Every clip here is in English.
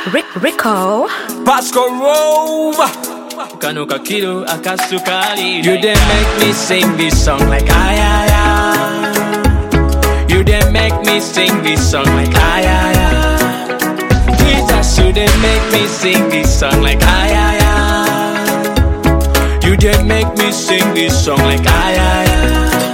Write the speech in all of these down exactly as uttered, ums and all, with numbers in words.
Rick Rico Pasco Rove Kano kakiru akasukari. You didn't make me sing this song like ay ay ay. You didn't make me sing this song like ay ay ay. Jesus, you didn't make me sing this song like ay ay ay. You didn't make me sing this song like ay ay ay.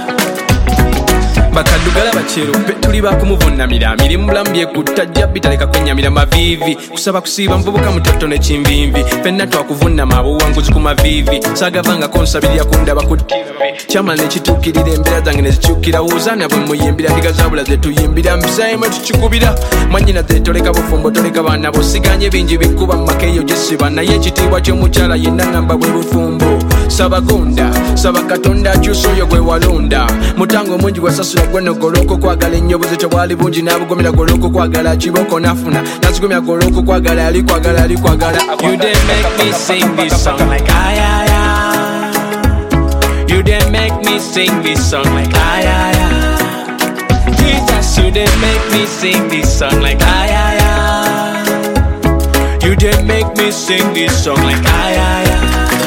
Bakadugala bachero tuli bakumuvunamira miri mulambye kutajja bitaleka kwenyamira mavivi kusaba kusiba mvubuka mutoto ne chimvimvi fenna twakuvunna mabo wanguzi ku mavivi sagavanga konsabilia kundaba ku T V chama ne chitukirire embera zange ne zichukira uzana bwe muyimbira ndiga zabula zetu yimbira mbisaime tuchikubira mwanyina zetoleka bufumbo toleka bana bosiganye bingi bikuba makeyo jesiba naye kitibwa kyo muchala yenna namba bwe bufumbo sabagonda sabakatonda chusoyo gwe walonda mutango mungi gwasasula gweno goloko kwagala ennyo buzito bwali bungi n'abugomera goloko kwagala kiboko nafuna nazigomya goloko kwagala ali kwagala ali kwagala. You didn't make me sing this song like ay ay ay. You didn't make me sing this song like ay ay ay. Jesus, you didn't make me sing this song like ay ay ay. You didn't make me sing this song like ay ay ay.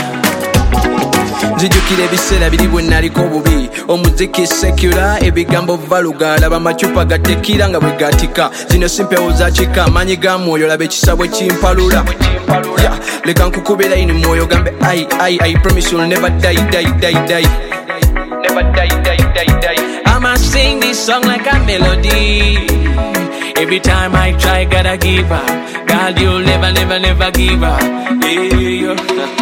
Zijukire ebiseera biri bwe naliko bubi omuziki secular ebigambo valugala bamacupa gatekira nga bwe gatika zino simpewo za kika amanyi ga mwoyo laba ekisabwe kimpalula yeah, leka nkukubira ini mwoyo gambe ai ai I promise you'll never die die die die never die die die die. I'ma sing this song like a melody. Every time I try gotta give up. God, you'll never never never give up. Yeah.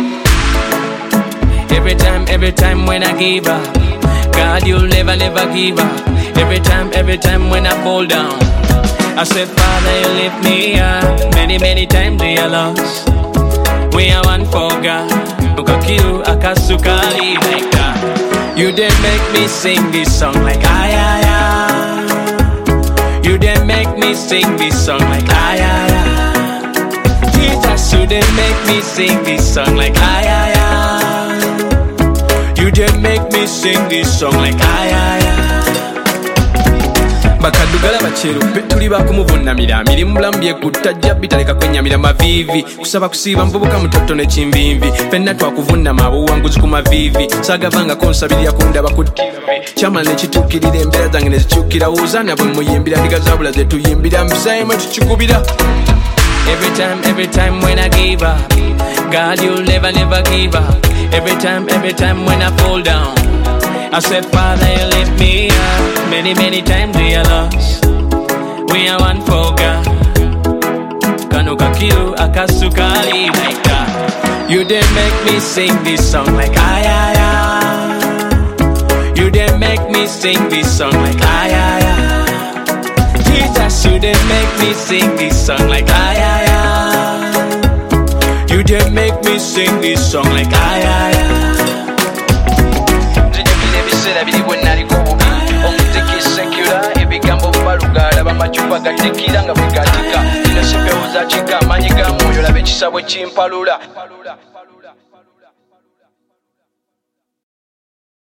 Every time, every time when I give up, God, you'll never, never give up. Every time, every time when I fall down, I said, Father, you lift me up. Many, many times we are lost. We are one for God. Ukakiru akasukari like God. You didn't make me sing this song like ay ay ay. You didn't make me sing this song like ay ay ay. Jesus, you didn't make me sing this song like ay ay ay. You didn't make me sing this song like ay ay ay. Bakadugala bachero tuli bakumuvunamira miri mulambye kutajja bitaleka kwenyamira mavivi kusaba kusiba mvubuka mutoto ne chimvimvi fenna twakuvunna mabo wanguzi ku mavivi sagavanga konsabilia kundaba ku T V chama ne chitukirire embera zange ne zichukira uzana bwe muyimbira ndiga zabula zetu yimbira mbisaime tuchikubira. Every time, every time when I give up, God, you'll never, never give up. Every time, every time when I fall down, I said, Father, you lift me up. Many, many times we are lost. We are one for God. Kano kakiru akasukari like God. You didn't make me sing this song like ay ay ay. You didn't make me sing this song like ay ay ay. Jesus, you didn't make me sing this song like ay ay ay. You didn't make me sing this song like ay ay ay. Zijukire ebiseera biri bwe naliko bubi omuziki secular ebigambo valugala bamacupa gatekira nga bwe gatika zino simpewo za kika amanyi ga mwoyo laba ekisabwe kimpalula.